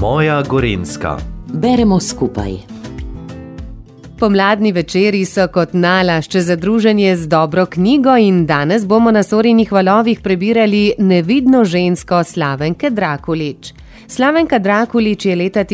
Moja Gorenjska. Beremo skupaj. Pomladni večeri so kot nalašč za druženje z dobro knjigo in danes bomo na Sorinih valovih prebirali Nevidno žensko Slavenke Drakulić. Slavenka Drakulić je leta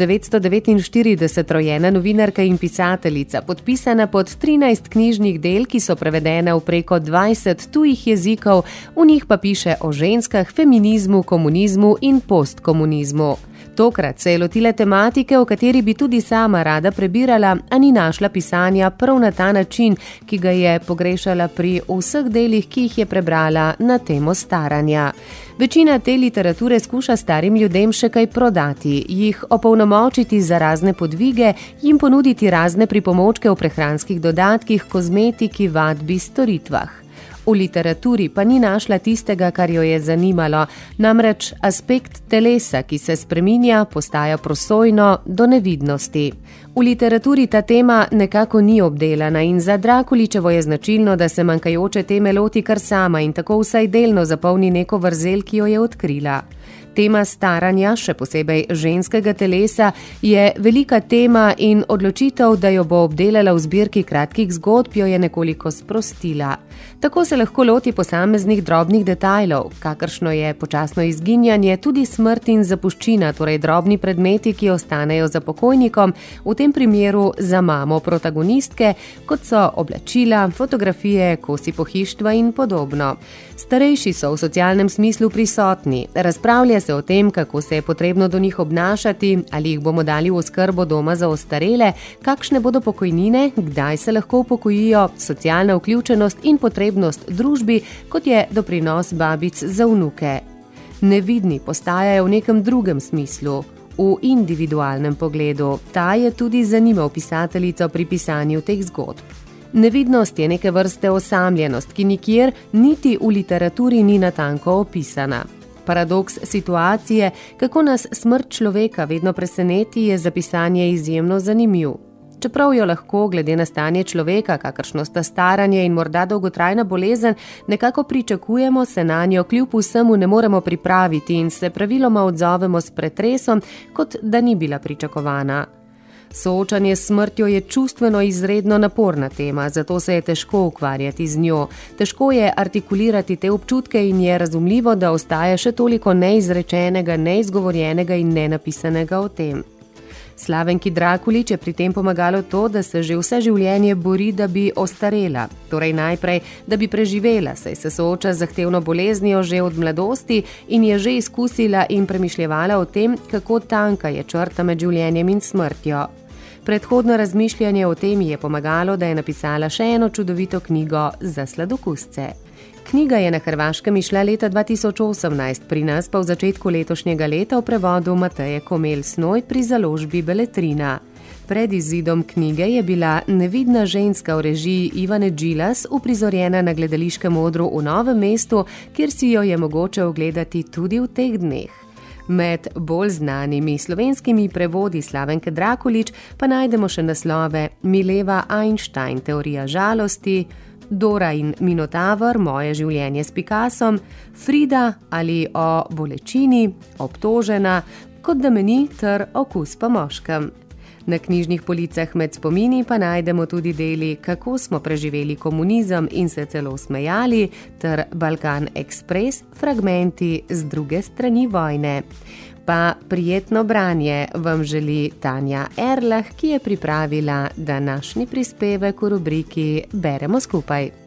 1949 rojena novinarka in pisateljica, podpisana pod 13 knjižnih del, ki so prevedene v preko 20 tujih jezikov, v njih pa piše o ženskah, feminizmu, komunizmu in postkomunizmu. Tokrat se je lotila tematike, o kateri bi tudi sama rada prebirala, a ni našla pisanja prav na ta način, ki ga je pogrešala pri vseh delih, ki jih je prebrala na temo staranja. Večina te literature skuša starim ljudem še kaj prodati, jih opolnomočiti za razne podvige, jim ponuditi razne pripomočke v prehranskih dodatkih, kozmetiki, vadbi, storitvah. V literaturi pa ni našla tistega, kar jo je zanimalo, namreč aspekt telesa, ki se spreminja, postaja prosojno do nevidnosti. V literaturi ta tema nekako ni obdelana in za Drakulićevo je značilno, da se manjkajoče teme loti kar sama in tako vsaj delno zapolni neko vrzel, ki jo je odkrila. Tema staranja, še posebej ženskega telesa, je velika tema in odločitev, da jo bo obdelala v zbirki kratkih zgodb, jo je nekoliko sprostila. Tako se lahko loti posameznih drobnih detajlov, kakršno je počasno izginjanje, tudi smrt in zapuščina, torej drobni predmeti, ki ostanejo za pokojnikom, v tem primeru za mamo protagonistke, kot so oblačila, fotografije, kosi pohištva in podobno. Starejši so v socialnem smislu prisotni, razpravlja se o tem, kako se je potrebno do njih obnašati, ali jih bomo dali v oskrbo doma za ostarele, kakšne bodo pokojnine, kdaj se lahko upokojijo, socialna vključenost in potrebnost družbi, kot je doprinos babic za vnuke. Nevidni postajajo v nekem drugem smislu, v individualnem pogledu. Ta je tudi zanimal pisateljico pri pisanju teh zgodb. Nevidnost je neke vrste osamljenost, ki nikjer niti v literaturi ni natanko opisana. Paradoks situacije, kako nas smrt človeka vedno preseneti, je za pisanje izjemno zanimiv. Čeprav jo lahko, glede na stanje človeka, kakršno sta staranje in morda dolgotrajna bolezen, nekako pričakujemo, se nanjo kljub vsemu ne moremo pripraviti in se praviloma odzovemo s pretresom, kot da ni bila pričakovana. Soočanje s smrtjo je čustveno izredno naporna tema, zato se je težko ukvarjati z njo. Težko je artikulirati te občutke in je razumljivo, da ostaja še toliko neizrečenega, neizgovorjenega in nenapisanega o tem. Slavenki Drakulić je pri tem pomagalo to, da se že vse življenje bori, da bi ostarela. Torej najprej, da bi preživela, saj se sooča z zahtevno boleznijo že od mladosti in je že izkusila in premišljevala o tem, kako tanka je črta med življenjem in smrtjo. Predhodno razmišljanje o tem je pomagalo, da je napisala še eno čudovito knjigo za sladokusce. Knjiga je na Hrvaškem izšla leta 2018, pri nas pa v začetku letošnjega leta v prevodu Mateje Komelj-Snoj pri založbi Beletrina. Pred izidom knjige je bila Nevidna ženska v režiji Ivane Đilas uprizorjena na gledališkem odru v Novem mestu, kjer si jo je mogoče ogledati tudi v teh dneh. Med bolj znanimi slovenskimi prevodi Slavenke Drakulić pa najdemo še naslove Mileva Einstein, Teorija žalosti, Dora in Minotaver, Moje življenje s Picassom, Frida ali o bolečini, Obtožena, Kot da me ni ter Okus po moškem. Na knjižnih policah med spomini pa najdemo tudi deli Kako smo preživeli komunizem in se celo smejali ter Balkan Express, fragmenti z druge strani vojne. Pa prijetno branje vam želi Tanja Erlah, ki je pripravila današnji prispevek v rubriki Beremo skupaj.